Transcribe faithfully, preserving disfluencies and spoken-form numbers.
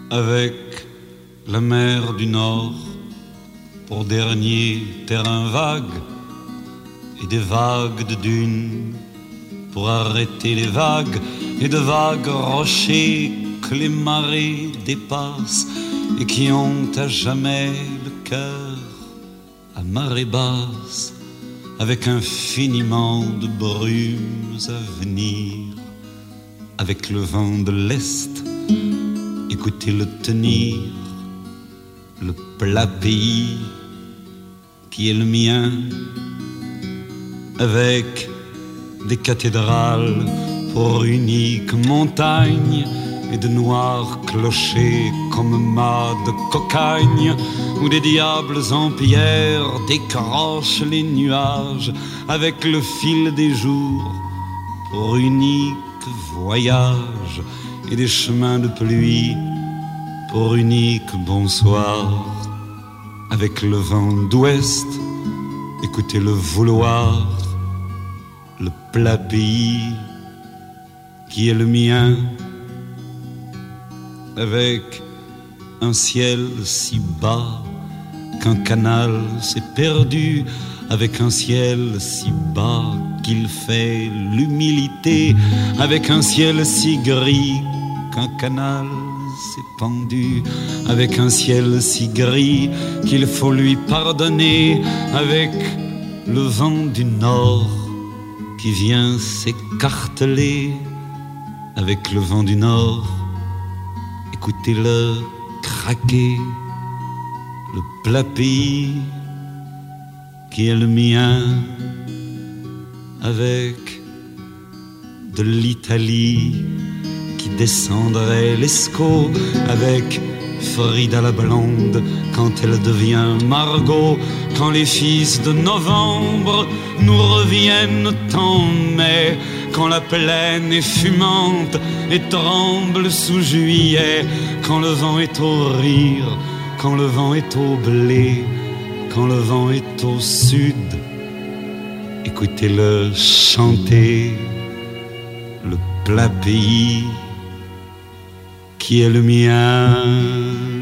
avec la mer du Nord pour dernier terrain vague et des vagues de dunes pour arrêter les vagues et de vagues rochers que les marées dépassent et qui ont à jamais le cœur à marée basse, avec infiniment de brumes à venir, avec le vent de l'Est, écoutez-le tenir, le plat pays qui est le mien, avec des cathédrales pour unique montagne et de noirs clochers comme mâts de cocagne, où des diables en pierre décrochent les nuages avec le fil des jours pour unique voyage et des chemins de pluie pour unique bonsoir, avec le vent d'ouest, écoutez le vouloir, le plat pays qui est le mien, avec un ciel si bas qu'un canal s'est perdu, avec un ciel si bas qu'il fait l'humilité, avec un ciel si gris qu'un canal s'est pendu, avec un ciel si gris qu'il faut lui pardonner, avec le vent du nord qui vient s'écarteler, avec le vent du nord, écoutez-le craquer, le plat pays qui est le mien, avec de l'Italie qui descendrait l'Escaut, avec Frida la blonde quand elle devient Margot, quand les fils de novembre nous reviennent en mai, quand la plaine est fumante et tremble sous juillet, quand le vent est au rire, quand le vent est au blé, quand le vent est au sud, écoutez-le chanter, le plat pays qui est le mien.